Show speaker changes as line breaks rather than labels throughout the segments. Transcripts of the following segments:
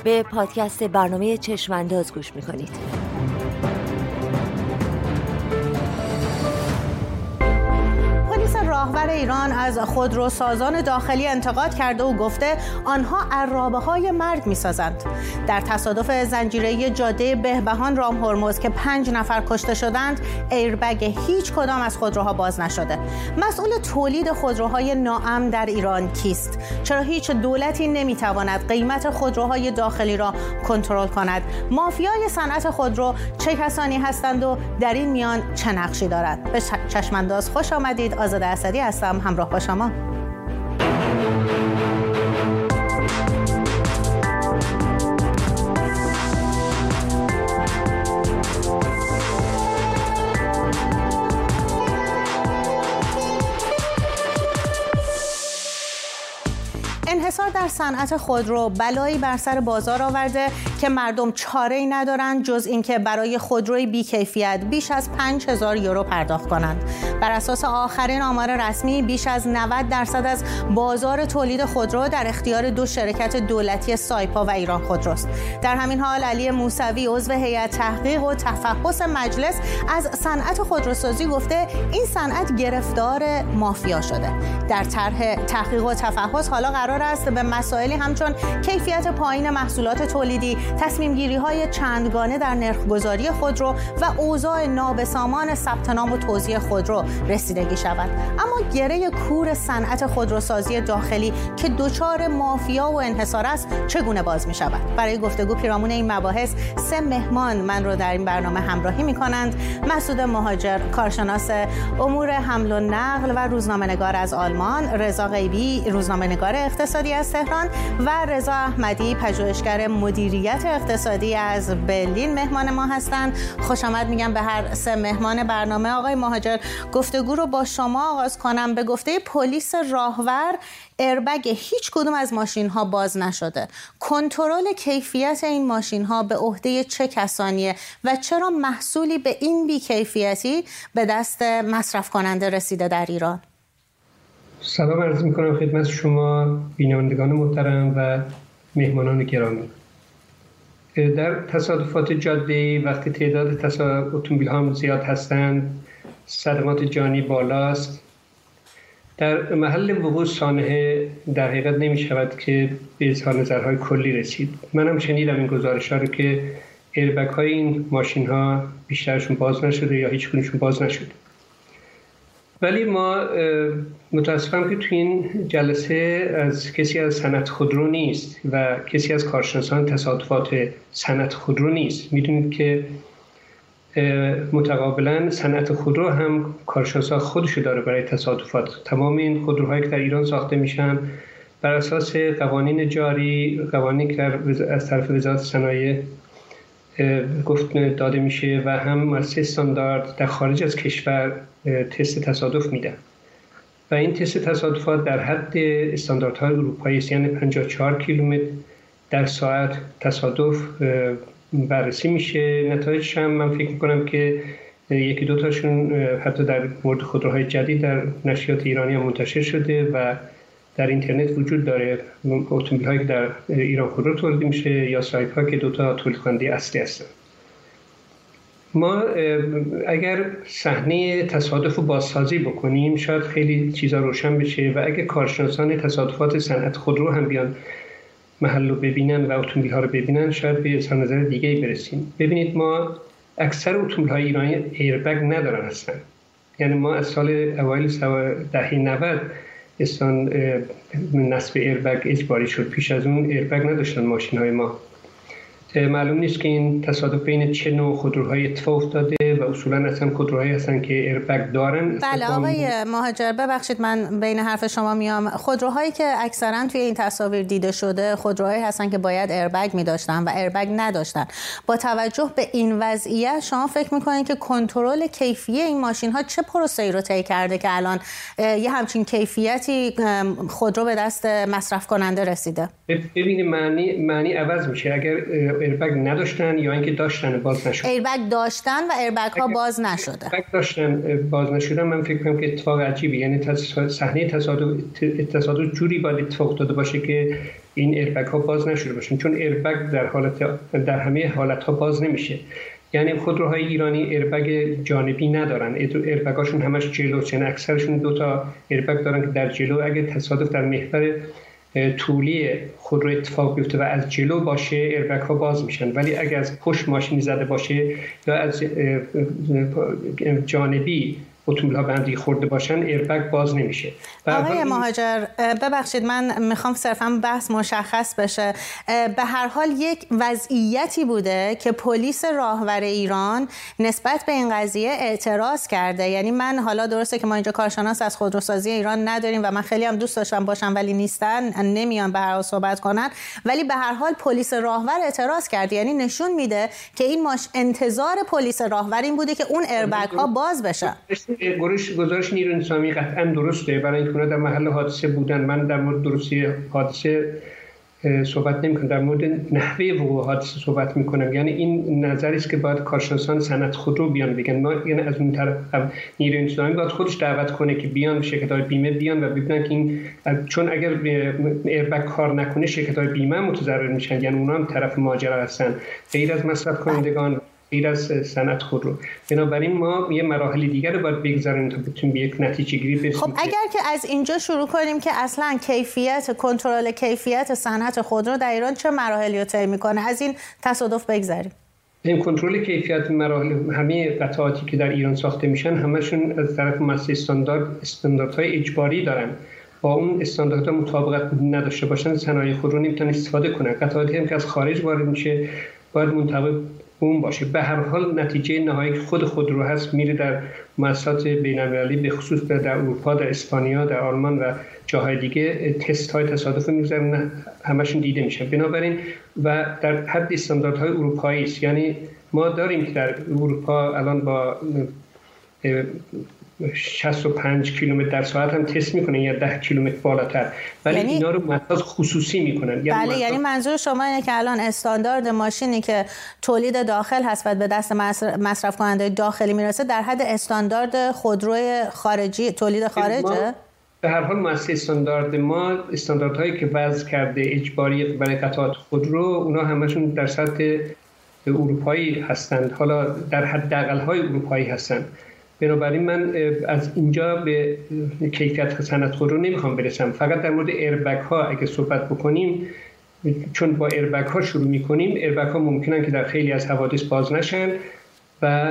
به پادکست برنامه چشمانداز گوش میکنید.
راهور ایران از خودروسازان داخلی انتقاد کرده و گفته آنها عرابه‌های مرگ می‌سازند. در تصادف زنجیره‌ای جاده بهبهان رام هرمز که 5 نفر کشته شدند، ایربگ هیچ کدام از خودروها باز نشده. مسئول تولید خودروهای ناامن در ایران کیست؟ چرا هیچ دولتی نمی‌تواند قیمت خودروهای داخلی را کنترل کند؟ مافیای صنعت خودرو چه کسانی هستند و در این میان چه نقشی دارند؟ به چشمانداز خوش آمدید. آزاده اسدی هستم، همراه با شما. انحصار در صنعت خودرو بلایی بر سر بازار آورده که مردم چاره‌ای ندارند جز اینکه برای خودروی بی‌کیفیت بیش از 5000 یورو پرداخت کنند. بر اساس آخرین آمار رسمی بیش از 90% از بازار تولید خودرو در اختیار 2 شرکت دولتی سایپا و ایران خودروست. در همین حال علی موسوی عضو هیئت تحقیق و تفحص مجلس از صنعت خودروسازی گفته این صنعت گرفتار مافیا شده. در طرح تحقیق و تفحص حالا قرار است به مسائلی همچون کیفیت پایین محصولات تولیدی، تصمیم گیری های چندگانه در نرخگذاری خودرو و اوضاع نابسامان ثبت نام و توزیع خودرو رسیدگی شود. اما گره کور صنعت خودروسازی داخلی که دچار مافیا و انحصار است چگونه باز می شود؟ برای گفتگو پیرامون این مباحث 3 مهمان من رو در این برنامه همراهی می کنند. مسعود مهاجر، کارشناس امور حمل و نقل و روزنامه‌نگار از آلمان، رضا غیبی، روزنامه‌نگار اقتصادی از تهران و رضا احمدی، پژوهشگر مدیریت اقتصادی از برلین مهمان ما هستند. خوش آمد میگم به هر 3 مهمان برنامه. آقای مهاجر، گفتگو رو با شما آغاز کنم. به گفته پلیس راهور ایربگ هیچ کدوم از ماشین ها باز نشده. کنترل کیفیت این ماشین ها به عهده چه کسانیه و چرا محصولی به این بی‌کیفیتی به دست مصرف کننده رسیده در ایران؟
سلام عرض میکنم خدمت شما بینندگان محترم و مهمانان گرامی. در تصادفات جاده‌ای وقتی تعداد اتومبیل ها زیاد هستند، صدمات جانی بالاست. در محل وقوع سانحه در حقیقت نمی شود که به اظهار نظرهای کلی رسید. منم شنیدم این گزارش ها رو که ایربگ های این ماشین ها بیشترشون باز نشده یا هیچ کدومشون باز نشده. ولی ما متاسفم که تو این جلسه از کسی از صنعت خودرو نیست و کسی از کارشناسان تصادفات صنعت خودرو نیست. میدونید که متقابلا صنعت خودرو هم کارشناسا خودشو داره برای تصادفات. تمام این خودروهایی که در ایران ساخته میشن بر اساس قوانین جاری، قوانینی که از طرف وزارت صنایع گفت داده میشه و هم مؤسسه استاندارد در خارج از کشور تست تصادف میدن و این تست تصادفات در حد استانداردهای اروپایی است، یعنی 54 کیلومتر در ساعت تصادف بررسی میشه. نتایجش هم من فکر میکنم که 1-2 تاشون حتی در مورد خودروهای جدید در نشریات ایرانی هم منتشر شده و در اینترنت وجود داره. اتومبیل هایی که در ایران خودرو تولید میشه یا سایپا که 2 تا تولید کننده اصلی هستن. ما اگر صحنه تصادف رو بازسازی بکنیم شاید خیلی چیزا روشن بشه و اگه کارشناسان تصادفات صنعت خودرو هم بیان محل رو ببینن و اتومبیل ها رو ببینن شاید به اظهار نظر دیگه‌ای برسیم. ببینید ما اکثر اتومبیل های ایرانی ایربگ ندارن هستن. یعنی ما از سال اوایل دهه 90 نصب ایربگ اجباری شد. پیش از اون ایربگ نداشتن ماشین های ما. معلوم نیست که این تصادف بین چه نوع خودروهای اتفاق افتاده و اصولا اصلا خودروهایی هستن که ایربگ دارن.
بله آقای مهاجر، ببخشید من بین حرف شما میام. خودروهایی که اکثرا توی این تصاویر دیده شده خودروهایی هستن که باید ایربگ می‌داشتن و ایربگ نداشتن. با توجه به این وضعیت شما فکر می‌کنید که کنترل کیفیت این ماشین‌ها چه پروسه‌ای رو طی کرده که الان یه همچین کیفیتی خودرو به دست مصرف کننده رسیده؟
ببینید معنی عوض میشه. اگر ایربگ نداشتن یا اینکه داشتن باز نشد.
ایربگ داشتن و ایربگ ها باز نشده.
باز نشدن من فکر کنم که اتفاق عجیبی، یعنی صحنه تصادف جوری باید اتفاق افتاده باشه که این ایربگ ها باز نشده باشن، چون ایربگ در همه حالت ها باز نمیشه. یعنی خودروهای ایرانی ایربگ جانبی ندارن، ایربگاشون همش جلو، یعنی اکثرشون 2 تا ایربگ دارن که در جلو اگه تصادف در محور طولی خودرو اتفاق بیفته و از جلو باشه ایربگ ها باز میشن، ولی اگه از پشت ماشین زده باشه یا از جانبی اتومبیل ها به هم دیگه خورده باشن ایربگ باز نمیشه.
آقای مهاجر ببخشید من میخوام صرفا بحث مشخص بشه. به هر حال یک وضعیتی بوده که پلیس راهور ایران نسبت به این قضیه اعتراض کرده. یعنی من حالا درسته که ما اینجا کارشناس از خودروسازی ایران نداریم و من خیلی هم دوست داشتم باشم ولی نیستن، نمیان به هر حال صحبت کنن، ولی به هر حال پلیس راهور اعتراض کرده. یعنی نشون میده که این انتظار پلیس راهور این بوده که اون ایربگ ها باز بشن.
گزارش نیروی انتظامی قطعا درسته، برای اینکه در محل حادثه بودن. من در مورد درستی حادثه صحبت نمی‌کنم، در مورد نحوه وقوع حادثه صحبت می‌کنم. یعنی این نظری است که باید کارشناسان صنعت خودرو بیان بگن. ما یعنی از اون طرف نیروی انتظامی باید خودش دعوت کنه که بیان شرکت‌های بیمه بیان و ببینن که این، چون اگر ایربگ کار نکنه شرکت‌های بیمه متضرر میشن، یعنی اونها هم طرف ماجرا هستن، غیر از مصرف کنندگان، غیر از صنعت خودرو. بنابراین ما یه مراحل دیگر رو باید بگذاریم تا بتونیم به یک نتیجه گیری برسیم.
خب اگر که از اینجا شروع کنیم که اصلا کنترل کیفیت صنعت خودرو در ایران چه مراحلی رو طی میکنه، از این تصادف بگذاریم.
این کنترل کیفیت مراحل، همه قطعاتی که در ایران ساخته میشن همشون از طرف مؤسسه استانداردهای اجباری دارن. با اون استانداردها مطابقت نداشته باشن صنایع خودرو نمیتونن استفاده کنن. قطعاتی هم که از خارج وارد میشه باید منطبق اون باشه. به هر حال نتیجه نهایی خود خودرو هست میره در مؤسسات بین‌المللی، به خصوص در اروپا، در اسپانیا، در آلمان و جاهای دیگه تست های تصادف میگذارن، همشون دیده میشن. بنابراین و در حد استانداردهای اروپایی است. یعنی ما داریم که در اروپا الان با 65 کیلومتر در ساعت هم تست میکنن یا 10 کیلومتر بالاتر، ولی یعنی اینا رو مطاز خصوصی میکنن.
یعنی منظور شما اینه که الان استاندارد ماشینی که تولید داخل هست و به دست مصرف کننده داخلی میرسه در حد استاندارد خودروی خارجی تولید خارجه؟
به هر حال مؤسسه استانداردهایی که وضع کرده اجباری برای قطعات خودرو، اونا همشون در سطح اروپایی هستند، حالا در حداقل‌های اروپایی هستند. بنابراین من از اینجا به کیفیت صنعت خودرو نمیخوام برسم. فقط در مورد ایربگ ها اگه صحبت بکنیم، چون با ایربگ ها شروع میکنیم، ایربگ ها ممکنن که در خیلی از حوادث باز نشن و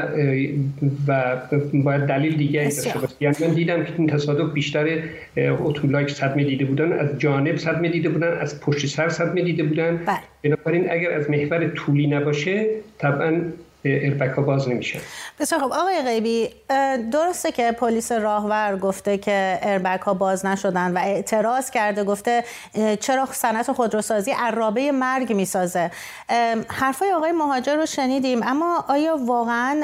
باید دلیل دیگری داشته باشه. یعنی من دیدم که این تصادف بیشتر اتومبیلایی که صدمه دیده بودن از جانب صدمه دیده بودن، از پشت سر صدمه دیده بودن. بنابراین اگر از محور طولی نباشه طبعا ایربگ ها باز نمیشن.
بسیار خب آقای غیبی، درسته که پلیس راهور گفته که ایربگ ها باز نشدن و اعتراض کرده، گفته چرا صنعت خودروسازی عرابه مرگ میسازه. حرفای آقای مهاجر رو شنیدیم، اما آیا واقعا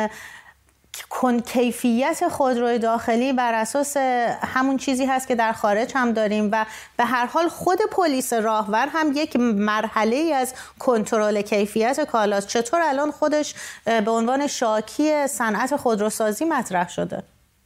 کیفیت خودروی داخلی بر اساس همون چیزی هست که در خارج هم داریم و به هر حال خود پلیس راهور هم یک مرحله از کنترل کیفیت کالاست، چطور الان خودش به عنوان شاکی صنعت خودروسازی مطرح شده؟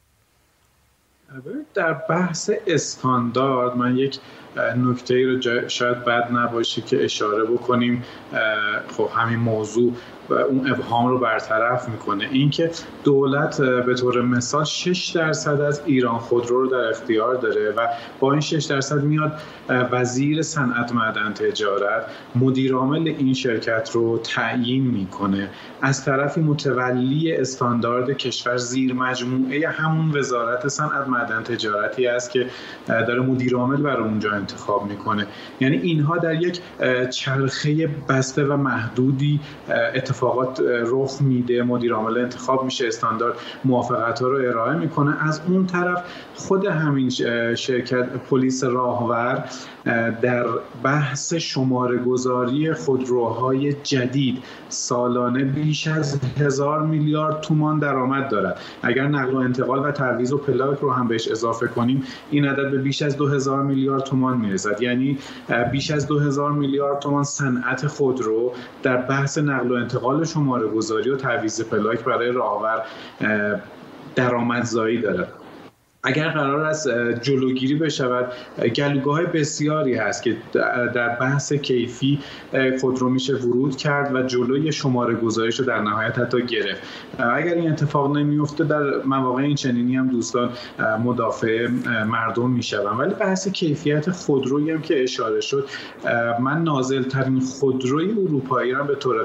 در بحث استاندارد من یک نکته‌ای رو شاید بد نباشه که اشاره بکنیم. خب همین موضوع اون ابهام رو برطرف میکنه، اینکه دولت به طور مثال 6% از ایران خودرو رو در اختیار داره و با این 6% میاد وزیر صنعت معدن تجارت مدیر عامل این شرکت رو تعیین میکنه، از طرفی متولی استاندارد کشور زیر مجموعه همون وزارت صنعت معدن تجارتی است که داره مدیر عامل برای اونجا انتخاب میکنه. یعنی اینها در یک چرخه بسته و محدودی اتفاقات رخ میده، مدیر عامل انتخاب میشه، استاندارد موافقت‌ها رو ارائه میکنه. از اون طرف خود همین شرکت پلیس راهور در بحث شماره‌گذاری خودروهای جدید سالانه بیش از 1000 میلیارد تومان درآمد دارد. اگر نقل و انتقال و تعویض و پلاک رو هم بهش اضافه کنیم این عدد به بیش از 2000 میلیارد تومان تومان میرسد. یعنی بیش از 2000 میلیارد تومان صنعت خودرو در بحث نقل و انتقال شماره‌گذاری و تعویض پلاک برای راهور درآمدزایی داره. اگر قرار است جلوگیری بشود، گلوگاه‌های بسیاری هست که در بحث کیفی خودرو میشه ورود کرد و جلوی شماره گذاریش رو در نهایت حتی گرفت. اگر این اتفاق نمیفته در مواقع این چنینی هم دوستان مدافع مردم میشوند. ولی بحث کیفیت خودرویی هم که اشاره شد، من نازل‌ترین خودروی اروپایی را به طور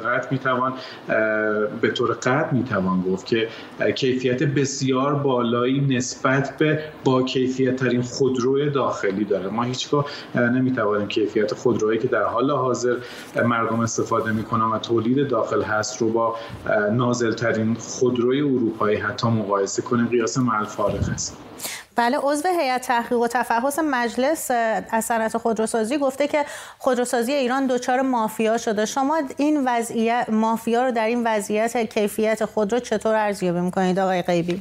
قطع میتوان گفت که کیفیت بسیار بالایی نسبت به با کیفیت ترین خودروی داخلی داره. ما هیچگاه نمیتوانیم کیفیت خودرویی که در حال حاضر مردم استفاده میکنن و تولید داخل هست رو با نازل ترین خودروی اروپایی حتی مقایسه کنیم. قیاس مع فارق است.
بله، عضو هیئت تحقیق و تفحص مجلس از صنعت خودروسازی گفته که خودروسازی ایران دچار مافیا شده. شما این وضعیت مافیا رو در این وضعیت کیفیت خودرو چطور ارزیابی میکنید آقای غیبی؟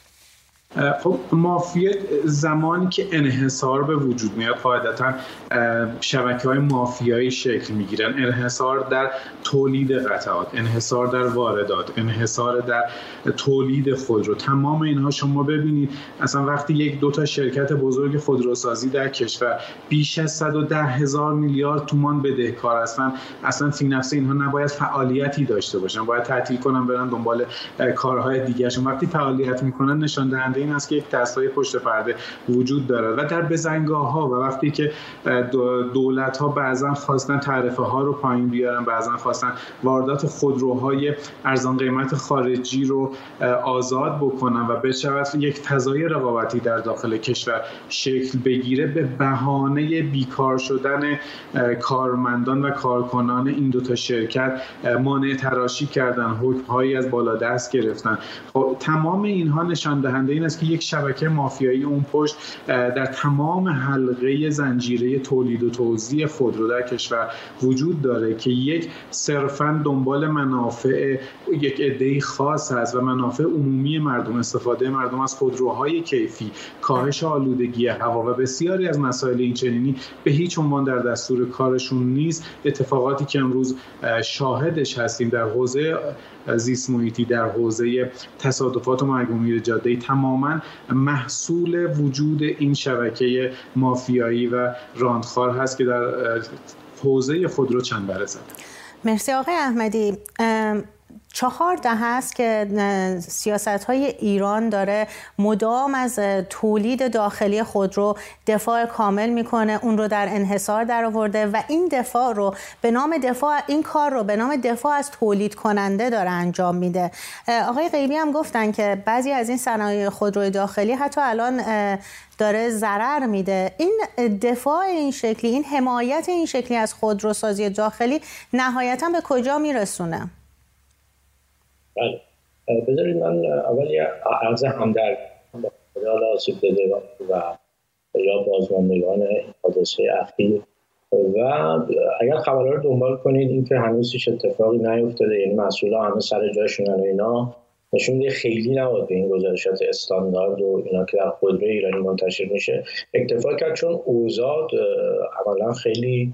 خب مافیا زمانی که انحصار به وجود میاد قاعدتاً شبکه‌های مافیایی شکل میگیرن. انحصار در تولید قطعات، انحصار در واردات، انحصار در تولید خودرو. تمام اینها شما ببینید اصلا وقتی یک دو تا شرکت بزرگ خودروسازی در کشور بیش از 110,000 میلیارد تومان بدهکار هستن، اصلا فی نفس اینها نباید فعالیتی داشته باشن، باید تعطیل کنن برن دنبال کارهای دیگه‌شون. وقتی فعالیت میکنن نشان دهنده این است که یک دستای پشت پرده وجود داره و در بزنگاه‌ها و وقتی که دولت‌ها بعضا خواستن تعرفه ها رو پایین بیارن، بعضا خواستن واردات خودروهای ارزان قیمت خارجی رو آزاد بکنن و بشود یک فضای رقابتی در داخل کشور شکل بگیره، به بهانه بیکار شدن کارمندان و کارکنان این دو تا شرکت مانع تراشی کردن، حکم‌هایی از بالا دست گرفتن. خب تمام اینها نشان دهنده این است که یک شبکه مافیایی اون پشت در تمام حلقه زنجیره تولید و توزیع خودرو در کشور وجود داره که یک صرفاً دنبال منافع یک عده‌ای خاص هست و منافع عمومی مردم، استفاده مردم از خودروهای کیفی، کاهش آلودگی هوا و بسیاری از مسائل این چنینی به هیچ عنوان در دستور کارشون نیست. اتفاقاتی که امروز شاهدش هستیم در حوزه زیست محیطی، در حوزه تصادفات و مرگ و میر جاده‌ای، تماماً محصول وجود این شبکه مافیایی و راندخوار هست که در حوزه خودرو چنبره زده.
مرسی آقای احمدی. 4 دهه است که سیاست‌های ایران داره مدام از تولید داخلی خودرو دفاع کامل میکنه، اون رو در انحصار درآورده و این دفاع رو به نام دفاع، این کار رو به نام دفاع از تولید کننده داره انجام میده. آقای غیبی هم گفتن که بعضی از این صنایع خودروی داخلی حتی الان داره ضرر میده. این دفاع این شکلی، این حمایت این شکلی از خودروسازی داخلی نهایتاً به کجا میرسونه؟
بله، بذارید من اول یه عرض همدردی به آسیب دیده و یا بازماندگان حادثه اخیر و اگر خبرها رو دنبال کنید این که هنوز هیچ اتفاقی نیفتاده، یعنی مسئولا همه سر جاشونن و اینا، نشون میده خیلی نباید به این گزارشات استاندارد و اینا که در خودروی ایرانی منتشر میشه اکتفا کرد، چون اوضاع عملا خیلی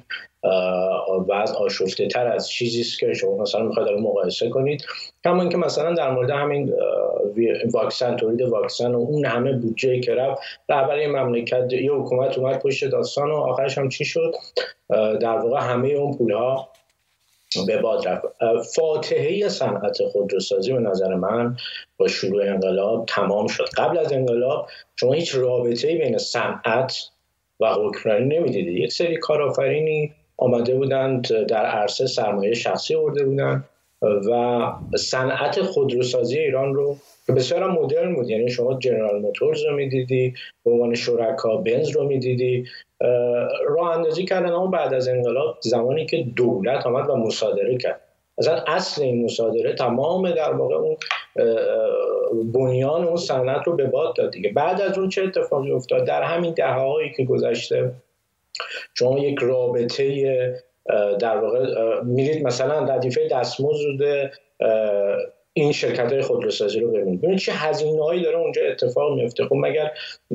وضع آشفته تر از چیزی است که شما مثلا میخواید رو مقایسه کنید. همون که مثلا در مورد همین واکسن، تولید واکسن و اون همه بودجه که رفت رهبر مملکت، یه حکومت اومد پشت داستان و آخرش هم چی شد؟ در واقع همه اون پولها به باد رفت. فاتحه صنعت خودروسازی به نظر من با شروع انقلاب تمام شد. قبل از انقلاب شما هیچ رابطه‌ای بین صنعت و حکمرانی نمی‌دیدید. یک سری کارآفرینی آمده بودند در عرصه سرمایه شخصی آورده بودند و صنعت خودروسازی ایران رو که بسیار مدرن بود، یعنی شما جنرال موتورز رو می‌دیدی، به عنوان شرکا بنز رو می‌دیدی، راه اندازی کردن. اما بعد از انقلاب زمانی که دولت آمد و مصادره کرد، مثلا اصل این مصادره تمام در واقع اون بنیان اون صنعت رو به باد داد دیگه. بعد از اون چه اتفاقی افتاد؟ در همین دهه‌هایی که گذشته شما یک رابطه در واقع میرید مثلا ردیفه دستمزد این شرکت‌های خودروسازی رو ببینید. ببینید چه هزینه‌هایی داره اونجا اتفاق میفته. خب مگر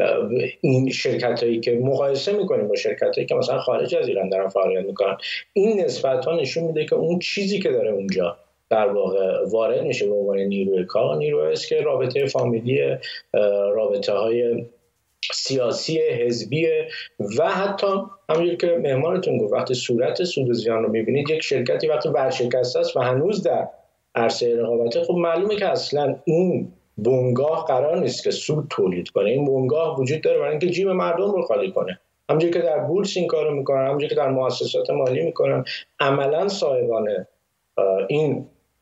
این شرکت‌هایی که مقایسه می‌کنیم با شرکت‌هایی که مثلا خارج از ایران دارن فعالیت می‌کنن، این نسبت‌ها نشون میده که اون چیزی که داره اونجا در واقع وارد میشه به عنوان نیروی کار، نیرویی است که رابطه فامیلی، رابطه‌های سیاسی، حزبی و حتی همونجوری که مهمانتون گفت وقتی صورت سود و زیان رو می‌بینید، یک شرکتی وقتی ورشکسته است و هنوز در عرصه رقابت، خب معلومه که اصلا این بنگاه قرار نیست که سود تولید کنه. این بنگاه وجود داره برای اینکه جیب مردم رو خالی کنه. همونجوری که در بورس این کارو میکنن، همونجوری که در مؤسسات مالی میکنن، عملا صاحبان این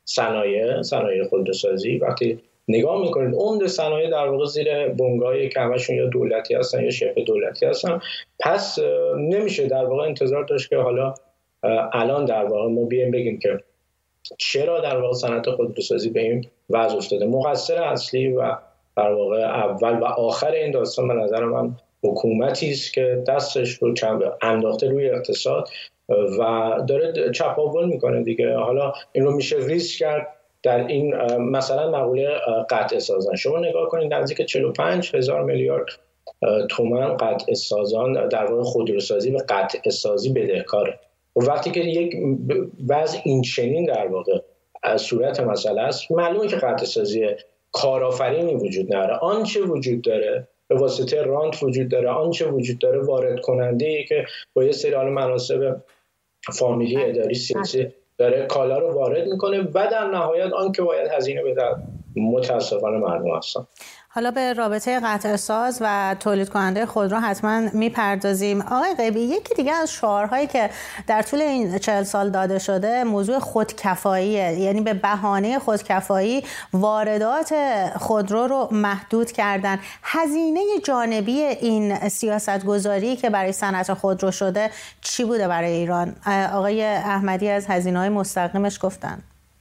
صنایع خودروسازی وقتی نگاه میکنید عمده صنایع در واقع زیر بنگاهی که همشون یا دولتی هستن یا شبه دولتی هستن. پس نمیشه در واقع انتظار داشت که حالا الان در واقع ما بیایم بگیم که چرا در واقع صنعت خودروسازی به این وضع افتاده. مقصر اصلی و در واقع اول و آخر این داستان به نظر من حکومتی است که دستش رو انداخته روی اقتصاد و داره چپاول میکنه دیگه. حالا این رو میشه ریسک کرد در این مثلا مقوله قطع سازان. شما نگاه کنید نزدیک 45,000 میلیارد تومان قطع سازان در واقع خودروسازی و قطع سازی بدهکاره. و وقتی که یک وضع این چنین در واقع صورت مسئله است، معلومه که قطع سازی کارآفرینی وجود نداره. آنچه وجود داره به واسطه رانت وجود داره، آنچه وجود داره وارد کننده‌ای که با یه سری مناسب فامیلی، اداری، سیاسی داره کالا رو وارد میکنه و در نهایت آن که باید هزینه بده متاسفانه مردم هستن.
حالا به رابطه قطع ساز و تولید کننده خودرو حتما میپردازیم. آقای غیبی، یکی دیگه از شعارهایی که در طول این 40 سال داده شده موضوع خودکفاییه، یعنی به بهانه خودکفایی واردات خودرو رو محدود کردن. هزینه جانبی این سیاستگذاری که برای صنعت خودرو شده چی بوده برای ایران؟ آقای احمدی از هزینه‌های مستقیمش گفتن.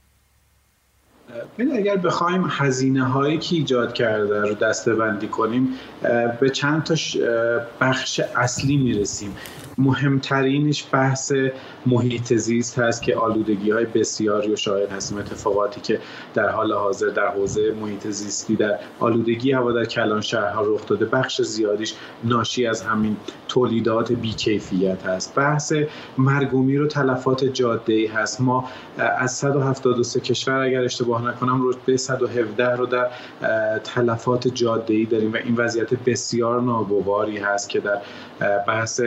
اگر بخوایم هزینه‌هایی که ایجاد کرده رو دسته‌بندی کنیم، به چند تا بخش اصلی میرسیم. مهمترینش بحث محیط زیست هست که آلودگی‌های بسیاری رو شاهد هستیم. اتفاقاتی که در حال حاضر در حوزه محیط زیستی، در آلودگی هوا در کلان شهرها رخ داده، بخش زیادیش ناشی از همین تولیدات بی‌کیفیت هست. بحث مرگ و میر و تلفات جاده‌ای هست. ما از 173 کشور اگر اشتباه نکنم رتبه 117 رو در تلفات جاده‌ای داریم و این وضعیت بسیار ناگواری هست که در بحث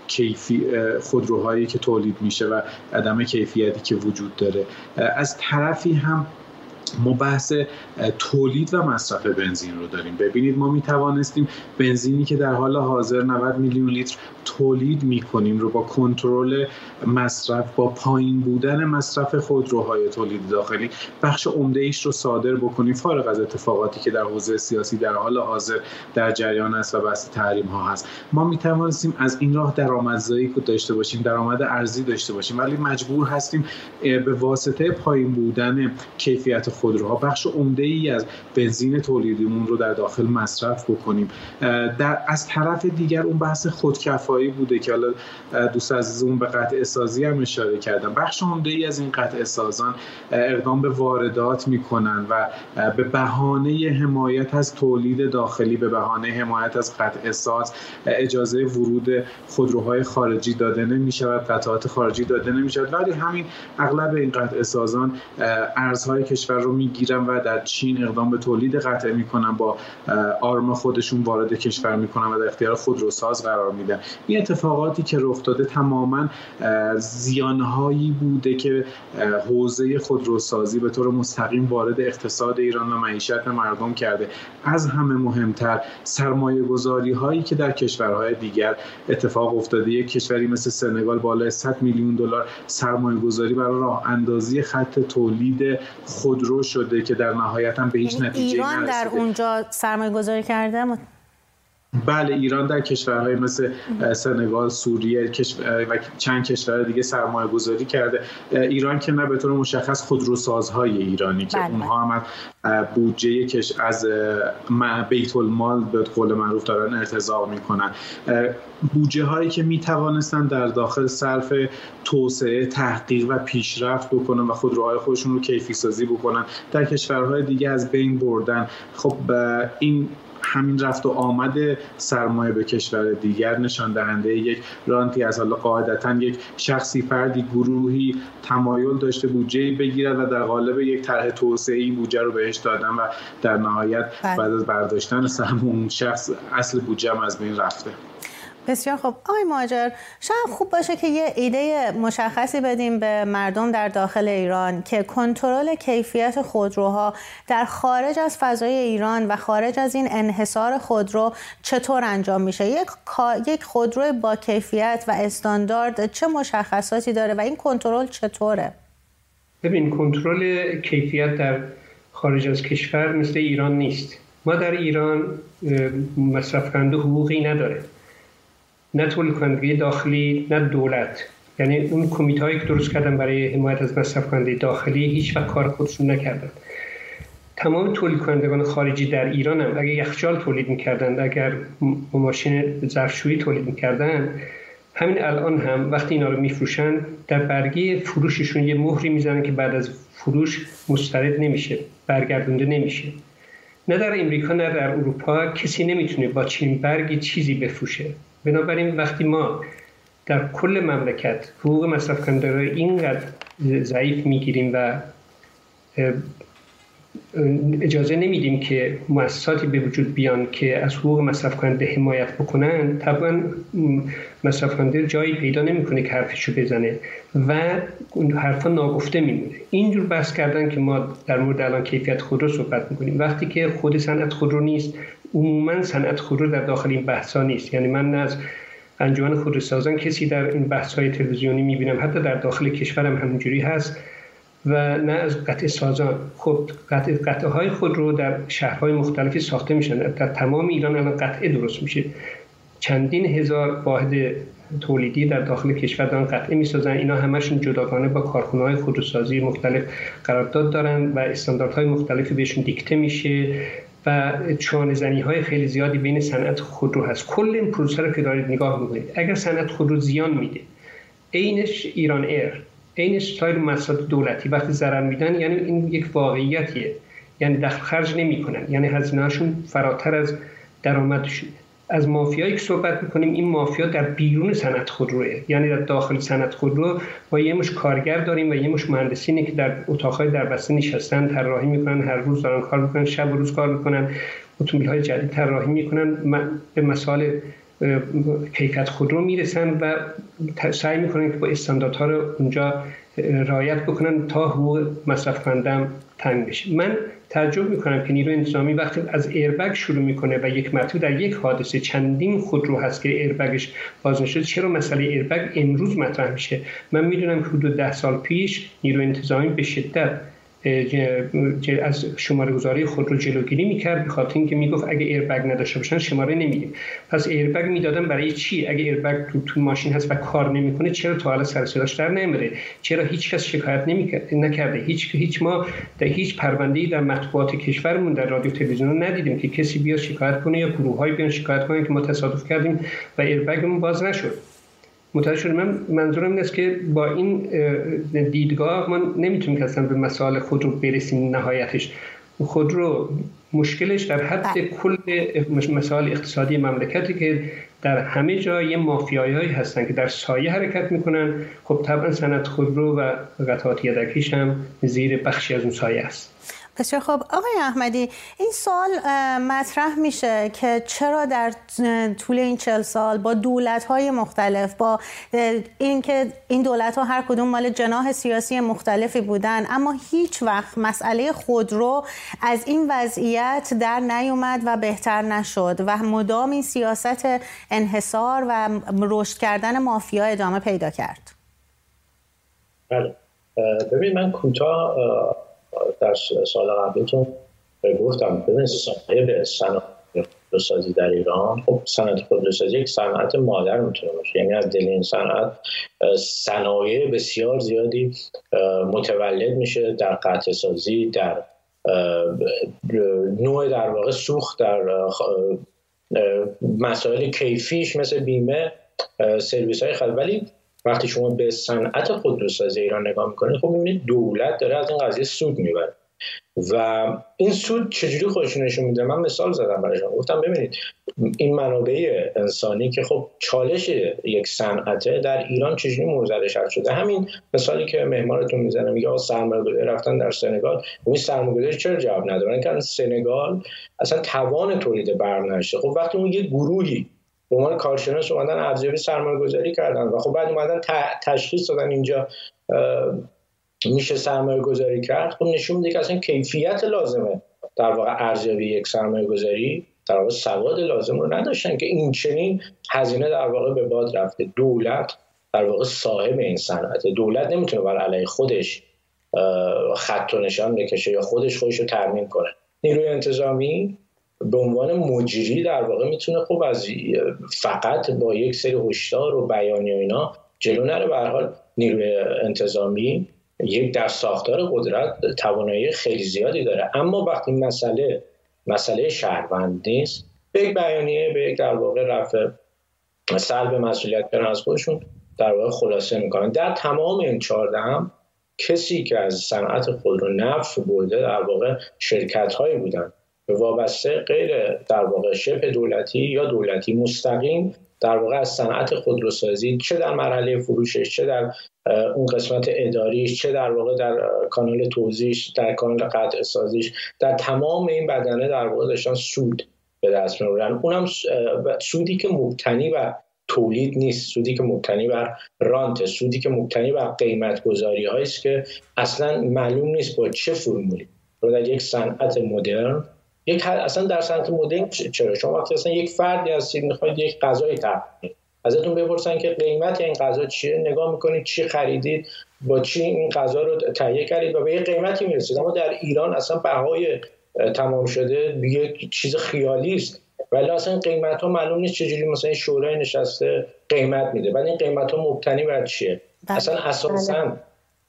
خودروهایی که تولید میشه و عدم کیفیتی که وجود داره. از طرفی هم ما بحث تولید و مصرف بنزین رو داریم. ببینید ما میتوانستیم بنزینی که در حال حاضر 90 میلیون لیتر تولید میکنیم رو با کنترل مصرف، با پایین بودن مصرف خودروهای تولید داخلی، بخش عمده ایش رو صادر بکنیم، فارغ از اتفاقاتی که در حوزه سیاسی در حال حاضر در جریان است و بحث تحریم ها هست. ما میتوانستیم از این راه درآمدزایی داشته باشیم، درآمد ارزی داشته باشیم، ولی مجبور هستیم به واسطه پایین بودن کیفیت خودروها بخش عمده‌ای از بنزین تولیدیمون رو در داخل مصرف بکنیم. از طرف دیگر اون بحث خودکفایی بوده که حالا دوست عزیزمون به قطع سازی هم اشاره کردن. بخش عمده‌ای از این قطع سازان اقدام به واردات میکنن و به بهانه حمایت از تولید داخلی، به بهانه حمایت از قطع ساز اجازه ورود خودروهای خارجی داده نمی‌شود، قطعات خارجی داده نمی‌شود، ولی همین اغلب این قطع سازان ارزهای کشور رو میگیرن و در چین اقدام به تولید قطعه میکنن، با آرم خودشون وارد کشور میکنن و در اختیار خودروساز قرار میدن. این اتفاقاتی که رخ داده تماما زیانهایی بوده که حوزه خودروسازی به طور مستقیم وارد اقتصاد ایران و معیشت مردم کرده. از همه مهمتر سرمایه گذاری هایی که در کشورهای دیگر اتفاق افتاده. یک کشوری مثل سنگال بالای 100 میلیون دلار سرمایه گذاری برای راه اندازی خط تولید خودرو شده که در نهایت هم به هیچ نتیجه‌ای نرسیده.
ایران در اونجا سرمایه گذاری کرده؟
بله، ایران در کشورهای مثل سنگال، سوریه و چند کشور دیگه سرمایه گذاری کرده. ایران که نه به طور مشخص خودروسازهای ایرانی که اونها هم بودجه از بیت المال به قول معروف دارن ارتزاق میکنن، بودجه هایی که میتوانستن در داخل صرف توسعه، تحقیق و پیشرفت بکنن و خودروهای خودشون رو کیفی سازی بکنن، در کشورهای دیگه از بین بردن. خب این همین رفت و آمد سرمایه به کشور دیگر نشان دهنده یک رانتی از حالا قاعدتاً یک شخصی، فردی، گروهی تمایل داشته بودجه بگیرد و در قالب یک طرح توسعه این بودجه رو بهش دادن و در نهایت بعد از برداشتن سهم اون شخص اصل بودجه هم از بین رفته.
بسیار خوب. آقای مهاجر، شاید خوب باشه که یه ایده مشخصی بدیم به مردم در داخل ایران که کنترل کیفیت خودروها در خارج از فضای ایران و خارج از این انحصار خودرو چطور انجام میشه. یک خودرو با کیفیت و استاندارد چه مشخصاتی داره و این کنترل چطوره؟
ببین، کنترل کیفیت در خارج از کشور مثل ایران نیست. ما در ایران مصرف کننده حقوقی نداره، نه تولید کننده داخلی نه دولت. یعنی اون کمیته‌هایی که درست کردن برای حمایت از مصرف کننده داخلی هیچ وقت کار خودشون نکردن. تمام تولید کنندگان خارجی در ایران هم اگر یخچال تولید می‌کردن، اگر ماشین ظرفشویی تولید می‌کردن، همین الان هم وقتی اینا رو می‌فروشن در برگه فروششون یه مهری میزنن که بعد از فروش مسترد نمیشه، برگردونده نمیشه. نه در امریکا نه در اروپا کسی نمیتونه با چنین برگی چیزی بفروشه. بنابراین وقتی ما در کل مملکت حقوق مصرف کننده را اینقدر ضعیف میگیریم و اجازه نمیدیم که مؤسساتی به وجود بیان که از حقوق مصرف کننده حمایت بکنن، طبعا مصرف کننده جایی پیدا نمیکنه که حرفشو بزنه و اون حرفا ناگفته میمونه. اینجور بحث کردن که ما در مورد الان کیفیت خودرو صحبت میکنیم، وقتی که خود صنعت خودرو نیست، عموما صنعت خودرو در داخل این بحثا نیست. یعنی من از انجمن خودروسازان کسی در این بحث‌های تلویزیونی میبینم، حتی در داخل کشورم همینجوری هست، و نه از قطع سازان. خب قطعه های خودرو در شهرهای مختلفی ساخته میشن. در تمام ایران الان قطعه درست میشه. چندین هزار واحد تولیدی در داخل کشور دارن قطعه میسازن. اینا همشون جداگانه با کارخانه‌های خودروسازی مختلف قرارداد دارن و استانداردهای مختلفی بهشون دیکته میشه و چانه‌زنی‌های خیلی زیادی بین صنعت خودرو هست. کل این پروسه رو که دارید نگاه می‌کنید، اگر صنعت خودرو زیان میده، عینش ایران ایر، عینش سایر مؤسسات دولتی وقتی ضرر میدن، یعنی این یک واقعیتیه. یعنی دخل خرج نمی‌کنن، یعنی هزینه‌هاشون فراتر از درآمدشون. از مافیایی که صحبت می‌کنیم، این مافیا در بیرون صنعت خودروه. یعنی در داخل صنعت خودرو ما یه مش کارگر داریم و یه مش مهندسینی که در اتاق‌های دربسته نشستن، طراحی می‌کنن، هر روز دارن کار می‌کنن، شب و روز کار می‌کنن، اتومبیل‌های جدید طراحی می‌کنن، به مسائل کیفیت خودرو میرسن و سعی می‌کنن که با استانداردها رو اونجا رعایت بکنن تا حقوق مصرف کننده تامین بشه. من تعجب میکنم که نیروی انتظامی وقتی از ایربگ شروع میکنه و یک مرتبه در یک حادثه چندین خودرو هست که ایربگش باز نشده، چرا مسئله ایربگ امروز مطرح میشه؟ من میدونم که حدود 10 سال پیش نیروی انتظامی به شدت از شماره گذاری خودرو جلوگیری میکرد، به خاطر اینکه میگفت اگه ایربگ نداشته باشن شماره نمیدیم. پس ایربگ میدادن برای چی؟ اگه ایربگ تو ماشین هست و کار نمیکنه، چرا تا حالا سر صداش در نمیره؟ چرا هیچ کس شکایت نکرده؟ هیچ ما در هیچ پرونده‌ای در مطبوعات کشورمون در رادیو تلویزیون ندیدیم که کسی بیاد شکایت کنه یا گروه‌های بیان شکایت کنن که ما تصادف کردیم و ایربگمون باز نشد. متوجه شدم. من منظورم این است که با این دیدگاه ما نمیتونیم اصلا به مسائل خودرو برسیم. نهایتش خودرو مشکلش در حد کل مسائل اقتصادی مملکتی که در همه جا یه مافیایی هستن که در سایه حرکت میکنن. خب طبعا صنعت خودرو و قطعات یدکیش هم زیر بخشی از اون سایه است.
بسیار خب. آقای احمدی، این سوال مطرح میشه که چرا در طول این 40 سال با دولت‌های مختلف، با اینکه این دولت‌ها هر کدوم مال جناح سیاسی مختلفی بودن، اما هیچ وقت مسئله خودرو از این وضعیت در نیومد و بهتر نشد و مدام این سیاست انحصار و رشد کردن مافیا ادامه پیدا کرد؟
بله، ببین من کوتاه در سال قبلیتون گفتم ببینید صنایع به صنایع خودروسازی در ایران، خب صنعت خودروسازی یک صنعت مادر میتونه باشه، یعنی از دل این صنعت صنایع بسیار زیادی متولد میشه در قطع سازی، در نوع در واقع سوخت، در مسائل کیفیش مثل بیمه، سرویس های خدمات. ولی وقتی شما به صنعت خودروسازی ایران نگاه میکنید، خب میبینید دولت داره از این قضیه سود میبره و این سود چجوری خودش نشون میده. من مثال زدم براشون، گفتم ببینید این منابع انسانی که خب چالش یک صنعته در ایران چجوری منزلش شده. همین مثالی که مهمانتون میزنه، میگه سرمایه‌گذاری رفتن در سنگال، اون سرمایه‌گذاری چرا جواب ندادن؟ که سنگال اصلا توان تولید برق نداشته. خب وقتی اون یه گروهی به عنوان کارشناس اومدن ارزیابی سرمایه‌گذاری کردن و خب بعد اومدن تشخیص دادن اینجا میشه سرمایه گذاری کرد، خب نشون میده که اصلا کیفیت لازمه در واقع ارزیابی یک سرمایه گذاری، در واقع سواد لازم رو نداشتن که این چنین هزینه در واقع به باد رفته. دولت در واقع صاحب این صنعته، دولت نمیتونه بر علیه خودش خط و نشان بکشه یا خودش رو تامین کنه. نیروی انتظامی به عنوان مجری در واقع میتونه خب از فقط با یک سری هشدار و بیانیه و اینا جلو نره. به هر حال نیروی انتظامی یک در ساختار قدرت توانایی خیلی زیادی داره، اما وقتی مسئله شهروند نیست، به یک بیانیه، به یک در واقع رفع سلب مسئولیت کردن از خودشون در واقع خلاصه میکنن. در تمام این 14 هم کسی که از صنعت خودرو نفع برده در واقع شرکت هایی بودن وابسته غیر در واقع شبه دولتی یا دولتی مستقیم در واقع از صنعت خودروسازی، چه در مرحله فروشش، چه در اون قسمت اداریش، چه در واقع در کانال توزیعش، در کانال قطع سازیش، در تمام این بدنه در واقع داشتن سود به دست می‌آوردن. اونم سودی که مبتنی بر تولید نیست، سودی که مبتنی بر رانت، سودی که مبتنی بر قیمت گذاری هایی است که اصلا معلوم نیست با چه فرمولی. در یک صنعت مدرن، اصلا در صنعت مدرن چرا شما وقتی اصلا یک فردی هستید میخواید یک غذای تقدیم ازتون بپرسن که قیمت این غذا چیه، نگاه میکنید چی خریدید، با چی این غذا رو تهیه کردید و به یه قیمتی میرسید. اما در ایران اصلا بهای تمام شده یک چیز خیالی است، ولی اصلا قیمت ها معلوم نیست چجوری مثلا شورای نشسته قیمت میده. ولی این قیمت ها مبتنی بر چیه؟ اصلا اساسا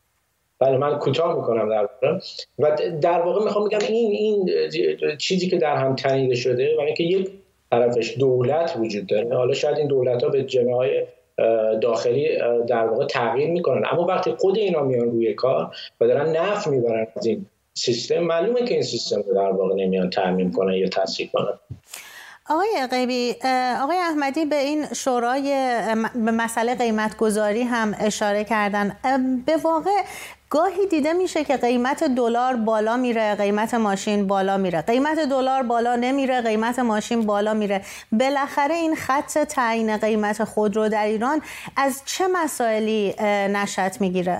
بله من کوتاه میکنم در واقع و در واقع میخوام بگم این چیزی که در هم تنیده شده و اینکه یک طرفش دولت وجود داره. حالا شاید این دولت ها به جناهای داخلی در واقع تغییر میکنن، اما وقتی خود اینا میان روی کار و دارن نفع میبرن از این سیستم، معلومه که این سیستم رو در واقع نمیان تامین کنن یا تصحیح کنن.
آقای غیبی، آقای احمدی به این شورای به مسئله قیمت گذاری هم اشاره کردن. به واقع گاهی دیده میشه که قیمت دلار بالا میره، قیمت ماشین بالا میره، قیمت دلار بالا نمیره، قیمت ماشین بالا میره. بالاخره این خط تعیین قیمت خودرو در ایران از چه مسائلی نشأت میگیره؟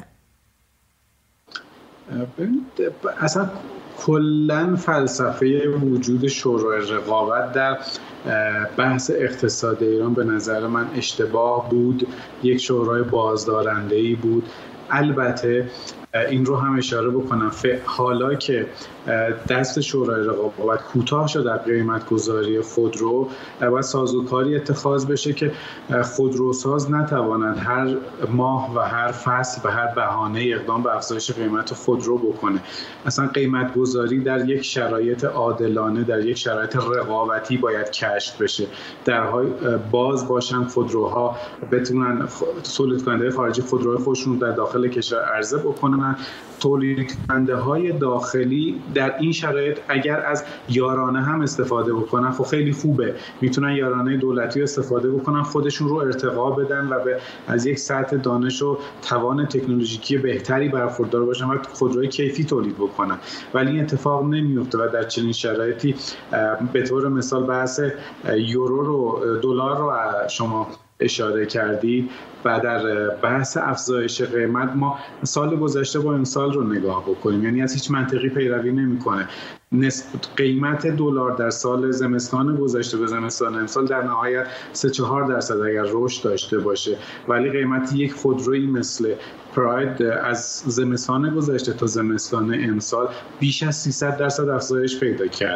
اصلا کلن فلسفه وجود شورای رقابت در بحث اقتصاد ایران به نظر من اشتباه بود. یک شورای بازدارنده‌ای بود. البته این رو هم اشاره بکنم حالا که دست شورای رقابت کوتاه شد در قیمت گذاری خودرو، باید سازوکاری اتخاذ بشه که خودروساز نتواند هر ماه و هر فصل و هر بهانه اقدام به افزایش قیمت خودرو بکنه. اصلا قیمت گذاری در یک شرایط عادلانه، در یک شرایط رقابتی باید کشف بشه. درهای باز باشن، خودروها بتونن تولید کننده خارجی خودروهای خودشون در داخل کشور عرضه بکنن. تولید کننده های داخلی در این شرایط اگر از یارانه هم استفاده بکنن خب خیلی خوبه، میتونن یارانه دولتی استفاده بکنن، خودشون رو ارتقا بدن و از یک سطح دانش و توان تکنولوژیکی بهتری برخوردار باشن و خودروی کیفی تولید بکنن. ولی این اتفاق نمیفته و در چنین شرایطی به طور مثال بحث یورو رو، دلار رو شما اشاره کردی و در بحث افزایش قیمت ما سال گذشته با این سال رو نگاه بکنیم، یعنی از هیچ منطقی پیروی نمیکنه. قیمت دلار در سال زمستان گذشته به زمستان امسال در نهایت 3-4% اگر رشد داشته باشه، ولی قیمت یک خودرویی مثل پراید از زمستان گذشته تا زمستان امسال بیش از 300% افزایش پیدا کرده.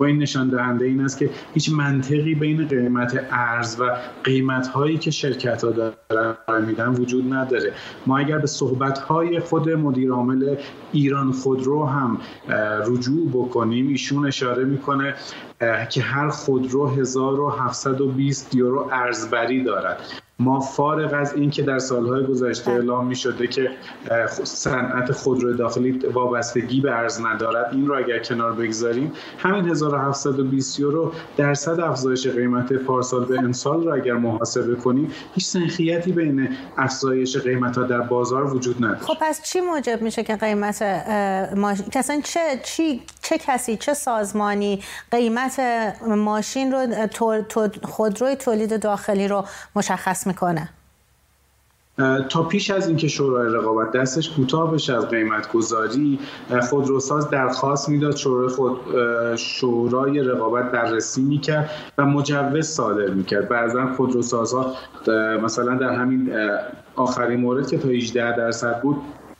با این نشان دهنده این است که هیچ منطقی بین قیمت ارز و قیمت‌هایی که شرکت‌ها دارن میدن وجود نداره. ما اگر به صحبت‌های خود مدیر عامل ایران خودرو هم رجوع بکنیم، ایشون اشاره میکنه که هر خودرو 1720 یورو ارزبری دارد. ما فارغ از این که در سالهای گذشته اعلام می شده که صنعت خودرو داخلی وابستگی به ارز ندارد، این رو اگر کنار بگذاریم، همین 1720 یورو درصد افزایش قیمت پارسال به امسال رو اگر محاسبه کنیم، هیچ سنخیتی بین افزایش قیمت‌ها در بازار وجود نداره.
خب پس چی موجب میشه که قیمت ماشین، چه کسی، چه سازمانی قیمت ماشین رو خودروی تولید داخلی رو مشخص میکنه؟
تا پیش از اینکه شورای رقابت دستش کوتاه بشه از قیمت گذاری، خودروساز درخواست میداد شورای رقابت بررسی میکرد و مجوز صادر میکرد. بعضا خودروسازها مثلا در همین آخرین مورد که تا 18% بود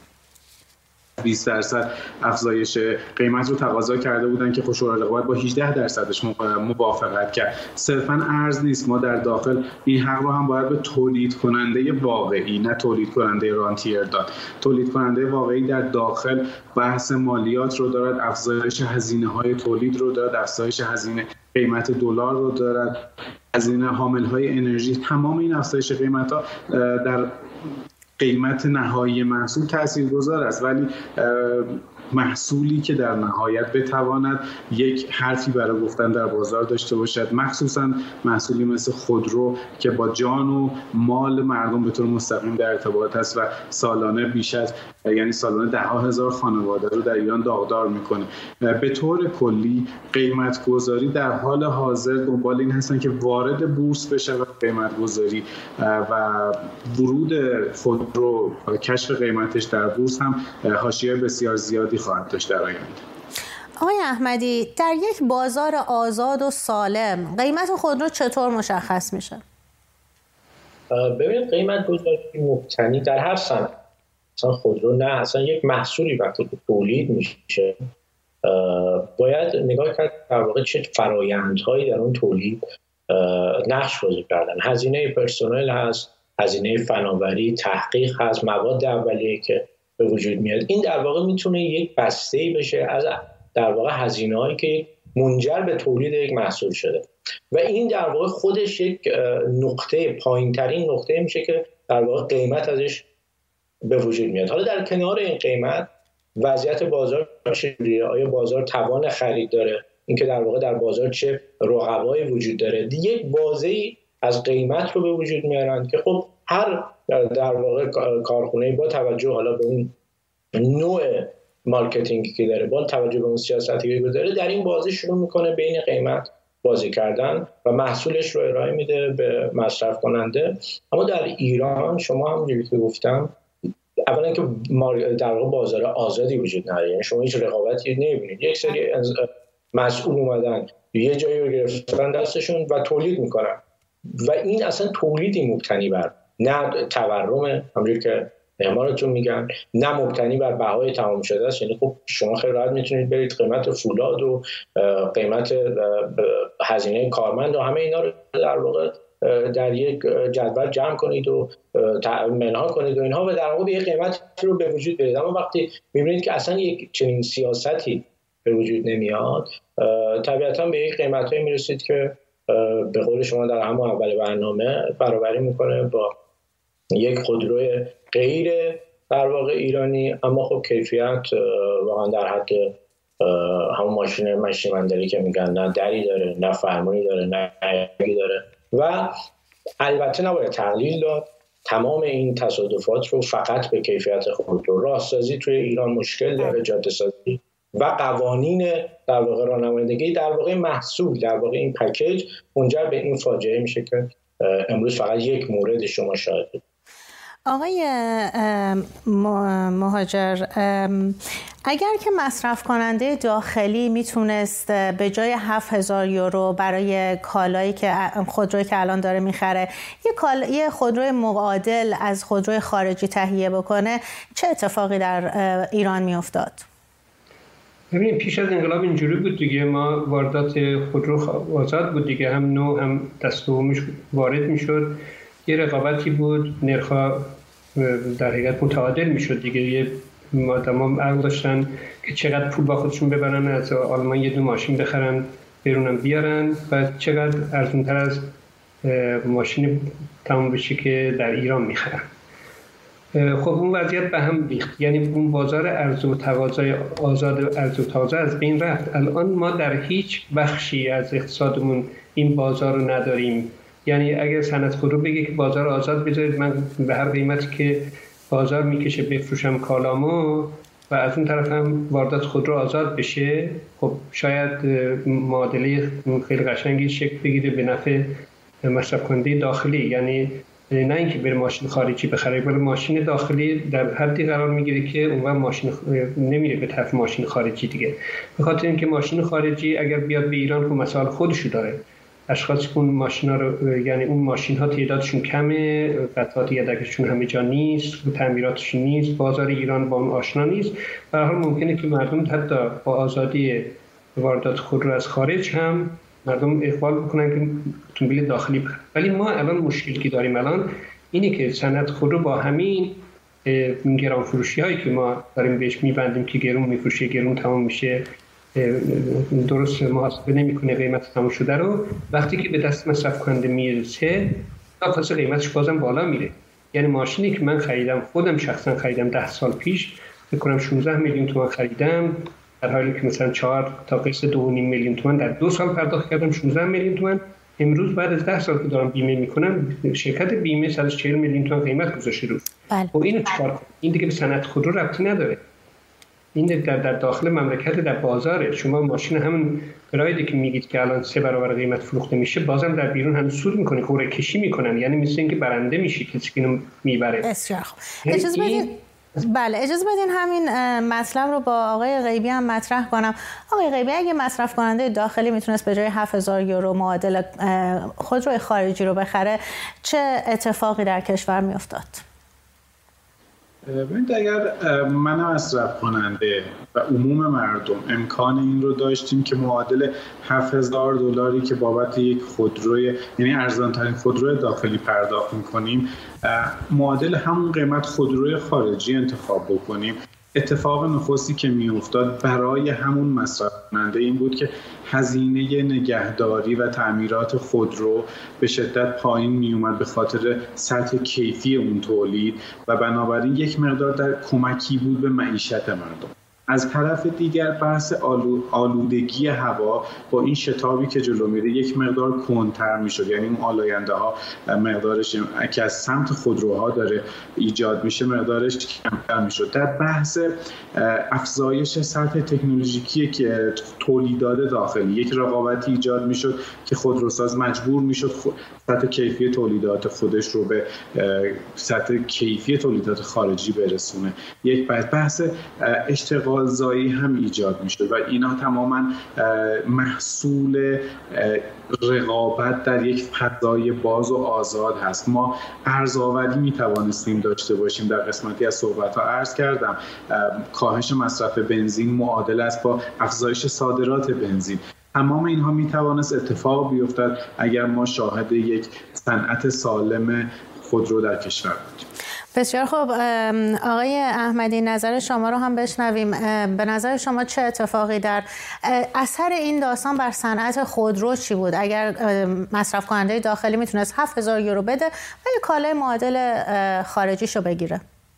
20% افزایش قیمت رو تقاضا کرده بودن که شورای رقابت با 18%ش موافقت کرد. صرفاً ارز نیست، ما در داخل این حق رو هم باید به تولید کننده واقعی، نه تولید کننده رانتیر داد. تولید کننده واقعی در داخل بحث مالیات رو دارد، افزایش هزینه‌های تولید رو دارد، افزایش هزینه قیمت دلار رو دارد، هزینه حامل‌های انرژی. تمام این افزایش قیمت‌ها در قیمت نهایی محصول تاثیرگذار است، ولی محصولی که در نهایت بتواند یک حرفی برای گفتن در بازار داشته باشد، مخصوصا محصولی مثل خودرو که با جان و مال مردم به طور مستقیم در ارتباط است و سالانه بیش از سالانه 10,000 خانواده رو در ایران داغدار میکنه. به طور کلی قیمت گذاری در حال حاضر دنبال این هستن که وارد بورس بشه و قیمت گذاری و ورود خودرو و کشف قیمتش در بورس هم حاشیه بسیار زیادی خواهد داشت در آینده.
آقای احمدی، در یک بازار آزاد و سالم قیمت خودرو چطور مشخص میشه؟
ببینید، قیمت گذاری مبتنی در هر صنعت، اصلا خودرو نه، اصلا یک محصولی وقتی که تولید میشه باید نگاه کرد در واقع چه فرآیندهایی در اون تولید نقش بازی کردن. هزینه پرسنل هست، هزینه فناوری، تحقیق هست، مواد اولیه که به وجود میاد. این در واقع میتونه یک بسته‌ای بشه از در واقع هزینه‌هایی که منجر به تولید یک محصول شده و این در واقع خودش یک نقطه پایین‌ترین نقطه میشه که در واقع قیمت ازش به وجود میاد. حالا در کنار این قیمت وضعیت بازار چجوریه؟ آیا بازار توان خرید داره؟ اینکه در واقع در بازار چه رقبایی وجود داره؟ یک بازه‌ای از قیمت رو به وجود میارن که خب هر در واقع کارخونه با توجه حالا به اون نوع مارکتینگی که داره، با توجه به اون سیاستی که داره، در این بازی شروع میکنه بین قیمت بازی کردن و محصولش رو ارائه میده به مصرف کننده. اما در ایران شما همونجوری که گفتم، اولا که در واقع بازار آزادی وجود نداره، یعنی شما هیچ رقابتی نمیبینید. یک سری مسئول اومدن یه جایی رو گرفتن دستشون و تولید میکنن و این اصلا تولیدی مبتنی بر نه تورم همونجوری که معمارتون میگن، نه مبتنی بر بهای تمام شده است. یعنی خب شما خیلی راحت میتونید برید قیمت فولاد و قیمت هزینه کارمند و همه اینا رو در واقع در یک جدول جمع کنید و منها کنید و اینها و در واقع به یک قیمت رو به وجود برید. اما وقتی میبینید که اصلا یک چنین سیاستی به وجود نمیاد، طبیعتا به یک قیمتایی میرسید که به قول شما در همون اول برنامه برابری میکنه با یک خودروی غیر در واقع ایرانی، اما خب کیفیت واقعا در حد همون ماشین مشیمندری که میگن، نه دری داره، نه فرمانی داره، نه عیبی داره. و البته نباید تقلیل داد تمام این تصادفات رو فقط به کیفیت خودرو. راهسازی توی ایران مشکل داره، جاده سازی و قوانین در واقع راهنمایندگی، در واقع محصول، در واقع این پکیج منجر به این فاجعه میشه که امروز فقط یک مورد شما شاهدید.
آقای مهاجر، اگر که مصرف کننده داخلی میتونست به جای 7,000 یورو برای کالایی که خودرویی که الان داره میخره یه خودروی معادل از خودروی خارجی تهیه بکنه، چه اتفاقی در ایران میافتاد؟
ببینید پیش از انقلاب اینجوری بود دیگه، ما واردات خودرو آزاد بود دیگه، هم نو هم دست دومش وارد میشد، یه رقابتی بود، نرخ‌ها در حقیقت متعادل میشد دیگه. یه آدم‌ها عقل داشتن که چقدر پول با خودشون ببرن از آلمان یه دو ماشین بخرن بیرونم بیارن و چقدر ارزان‌تر از ماشین تمام بشه که در ایران میخرن. خب اون وضعیت به هم ریخت، یعنی اون بازار عرضه و تقاضای آزاد عرضه و تقاضا از بین رفت. الان ما در هیچ بخشی از اقتصادمون این بازار رو نداریم. یعنی اگر صنعت خودرو بگه که بازار آزاد بذارید، من به هر قیمتی که بازار میکشه بفروشم کالامو و از اون طرف هم واردات خودرو آزاد بشه، خب شاید معادله خیلی قشنگی شکل بگیره به نفع مصرف کننده داخلی. یعنی نه اینکه بره ماشین خارجی بخره، ولی ماشین داخلی در حدی قرار میگیره که اون ماشین نمیره به طرف ماشین خارجی دیگه، به خاطر اینکه ماشین خارجی اگر بیاد به ایران خب مسائل خودشو داره. اشخاص اون ماشینا رو، یعنی اون ماشین ها تعدادشون کمه، قطعات یدکشون همه جا نیست، تعمیراتشون نیست، بازار ایران با اون آشنا نیست. به هر حال ممکنه که مردم حتی با آزادی واردات خودرو از خارج هم مردم اقبال بکنن که اتومبیل داخلی بخرن. ولی ما الان مشکلی که داریم الان اینه که صنعت خودرو با همین گران فروشی هایی که ما داریم بهش میبندیم که گرون میفروشه، گرون تمام میشه، درست محاسبه نمیکنه قیمت تمام شده رو، وقتی که به دست مصرف کننده میرسه تا قیمتش بازم بالا میره. یعنی ماشینی که من خریدم، خودم شخصا خریدم 10 سال پیش، فکر کنم 16 میلیون تومان خریدم، در حالی که مثلا 4 تا قسط 2.5 میلیون تومان در 2 سال پرداخت کردم، 16 میلیون تومان. امروز بعد از 10 سال که دارم بیمه میکنم، شرکت بیمه 140 میلیون تومان قیمت گذاشته روش. خب اینو چیکار کنم؟ این دیگه به صنعت خودرو ربطی نداره. این در داخل مملکت، در بازاره. شما ماشین همون پرایدی که میگید که الان 3 برابر قیمت فروخته میشه، بازم در بیرون هم سود میکنه، قرعه کشی میکنن، یعنی مثل اینکه برنده میشه کسی که اینو میبره.
بسیار خوب. اجازه بدین همین مطلب رو با آقای غیبی هم مطرح کنم. آقای غیبی، اگه مصرف کننده داخلی میتونست به جای 7000 یورو معادل خودروی خارجی رو بخره، چه اتفاقی در کشور میافتاد؟
ببینید، اگر من مصرف کننده و عموم مردم امکان این رو داشتیم که معادل $7000 که بابت یک خودروی، یعنی ارزان‌ترین خودروی داخلی پرداخت می‌کنیم، معادل همون قیمت خودروی خارجی انتخاب بکنیم، اتفاق نخستی که میافتاد برای همون مصرف کننده این بود که هزینه نگهداری و تعمیرات خودرو به شدت پایین می اومد به خاطر سطح کیفی اون تولید و بنابراین یک مقدار در کمکی بود به معیشت مردم. از طرف دیگر بحث آلودگی هوا با این شتابی که جلو میره یک مقدار کندتر میشد، یعنی اون آلاینده ها مقدارش که از سمت خودروها داره ایجاد میشه مقدارش کمتر میشد. در بحث افزایش سطح تکنولوژیکی که تولیدات داخلی، یک رقابتی ایجاد میشد که خودروساز مجبور میشد سطح کیفی تولیدات خودش رو به سطح کیفی تولیدات خارجی برسونه. یک بحث اشتغال زایی هم ایجاد میشد و اینا تماما محصول رقابت در یک فضای باز و آزاد هست. ما ارزآوری میتوانستیم داشته باشیم. در قسمتی از صحبت‌ها عرض کردم کاهش مصرف بنزین معادل است با افزایش صادرات بنزین. تمام اینها میتوانست اتفاق بیفتد اگر ما شاهد یک صنعت سالم خودرو در کشور بودیم.
بسیار خوب. آقای احمدی، نظر شما رو هم بشنویم. به نظر شما چه اتفاقی در اثر این داستان بر صنعت خودرو چی بود؟ اگر مصرف کننده داخلی میتونست 7000 یورو بده و یک کالای معادل خارجیشو بگیره؟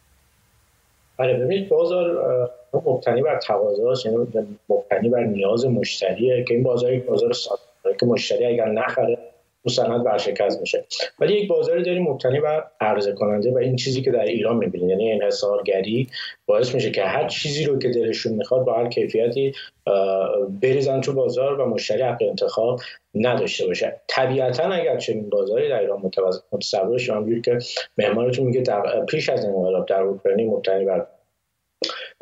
بله، ببینید بازار مبتنی بر تقاضاست، یعنی مبتنی بر نیاز مشتریه که این بازار یک بازار ساده که مشتری اگر نخره اون صنعت ورشکست میشه. ولی یک بازاری داریم مبتنی بر عرضه کننده و این چیزی که در ایران میبینید، یعنی انحصارگری باعث میشه که هر چیزی رو که دلشون میخواد با هر کیفیتی بریزن تو بازار و مشتری حق انتخاب نداشته باشه. طبیعتا اگر چنین بازاری در ایران متصور شما همونجوری که معمارتون میگه پیش از انقلاب در اوکراین مبتنی بر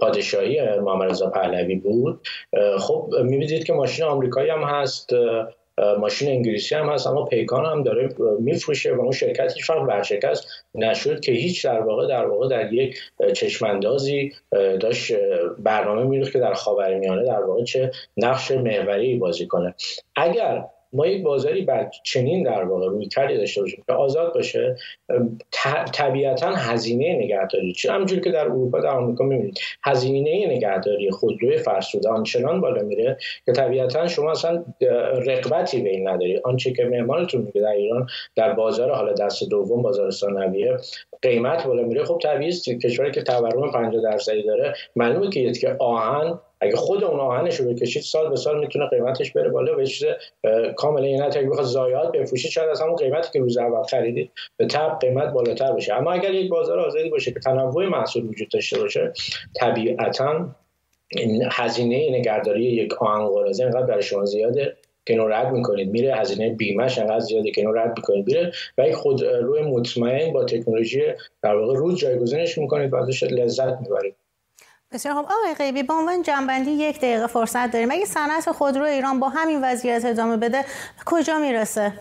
پادشاهی محمد رضا پهلوی بود، خب می‌بینید که ماشین آمریکایی هم هست ماشین انگلیسی هم هست، اما پیکان هم داره میفروشه و اون شرکت هیچ وقت ورشکست نشد که هیچ در واقع در یک چشماندازی داشت برنامه می‌ریخت که در خاورمیانه در واقع چه نقش محوری بازی کنه. اگر ما یک بازاری بر چنین در واقع رویکردی داشته باشیم که آزاد باشه، طبیعتاً هزینه نگهداری، چه همونجوری که در اروپا در آمریکا می‌بینید هزینه نگهداری خودروی فرسوده آنچنان بالا میره که طبیعتاً شما اصلا رغبتی به این نداری. آنچه که مهمانتون میگه در ایران در بازار حالا دست دوم، بازار ثانویه قیمت بالا میره، خب طبیعیه کشوری که تورم 50% داره، معلومه که آهن اگه خود اون آهنش رو بکشید سال به سال میتونه قیمتش بره بالا و یه چیز کاملا یعنی اگه بخواد ضایعات بفروشید شاید از همون قیمتی که روز اول خریدید به تبع قیمت بالاتر بشه. اما اگر یک بازار آزادی باشه که تنوع محصول وجود داشته باشه، طبیعتاً هزینه نگهداری یک آهن غراضی انقدر برای شما زیاده که اینو رد میکنید میره، هزینه بیمه‌اش انقدر زیاده که اینو رد میکنید میره و یک خودروی مطمئن با تکنولوژی در واقع روز جایگزینش میکنید و ازش لذت میبرید.
بسیار خوب. آقای غیبی، به عنوان جنبندی 1 دقیقه فرصت داریم. اگه صنعت خودرو ایران با همین وضعیت ادامه بده کجا میرسه؟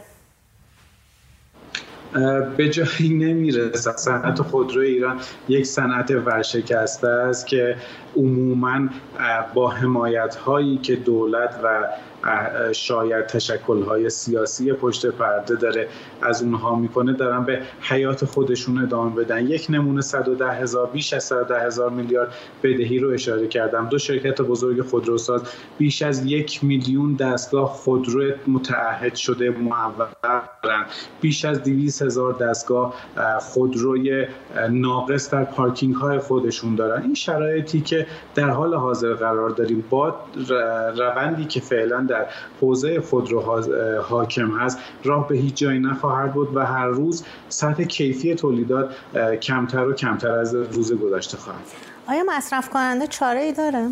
به جایی نمیرسه. صنعت خودرو ایران یک صنعت ورشکسته است که عموماً با حمایت‌هایی که دولت و شاید تشکل‌های سیاسی پشت پرده داره از اونها میکنه دارن به حیات خودشون ادامه بدن. یک نمونه 110,000 بیش از 110,000 میلیارد بدهی رو اشاره کردم. 2 شرکت بزرگ خودروساز بیش از 1 میلیون دستگاه خودرو متعهد شده معولن، بیش از 200,000 دستگاه خودروی ناقص در پارکینگ های خودشون دارن. این شرایطی که در حال حاضر قرار داریم با روندی که فعلا در حوزه خودرو حاکم هست راه به هیچ جایی نخواهد بود و هر روز سطح کیفی تولیدات کمتر و کمتر از روز گذشته خواهد.
آیا مصرف کننده چاره‌ای داره؟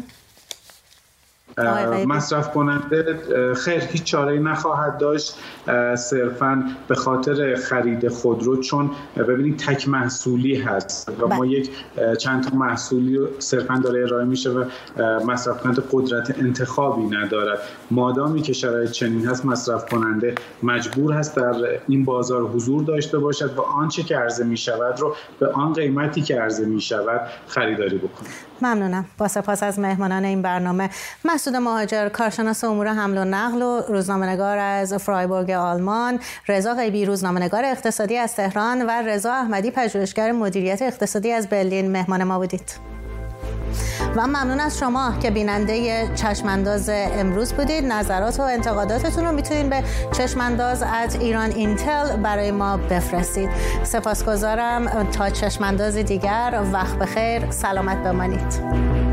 مصرف کننده خیر هیچ چاره‌ای نخواهد داشت، صرفاً به خاطر خرید خودرو، چون ببینید تک محصولی هست و ما یک چند تا محصولی صرفاً داره ارائه میشه و مصرف کننده قدرت انتخابی ندارد. مادامی که شرایط چنین هست مصرف کننده مجبور هست در این بازار حضور داشته باشد و آنچه که عرضه میشود رو به آن قیمتی که عرضه میشود خریداری بکنه.
ممنونم. با سپاس از مهمانان این برنامه، مسعود مهاجر کارشناس امور حمل و نقل و روزنامه‌نگار از فرایبورگ آلمان، رضا غیبی روزنامه‌نگار اقتصادی از تهران و رضا احمدی پژوهشگر مدیریت اقتصادی از برلین مهمان ما بودید. و ممنون از شما که بیننده چشمانداز امروز بودید. نظرات و انتقاداتتون رو میتونید به chashmandaz@iran.intel برای ما بفرستید. سپاسگزارم. تا چشمانداز دیگر، وقت بخیر، سلامت بمانید.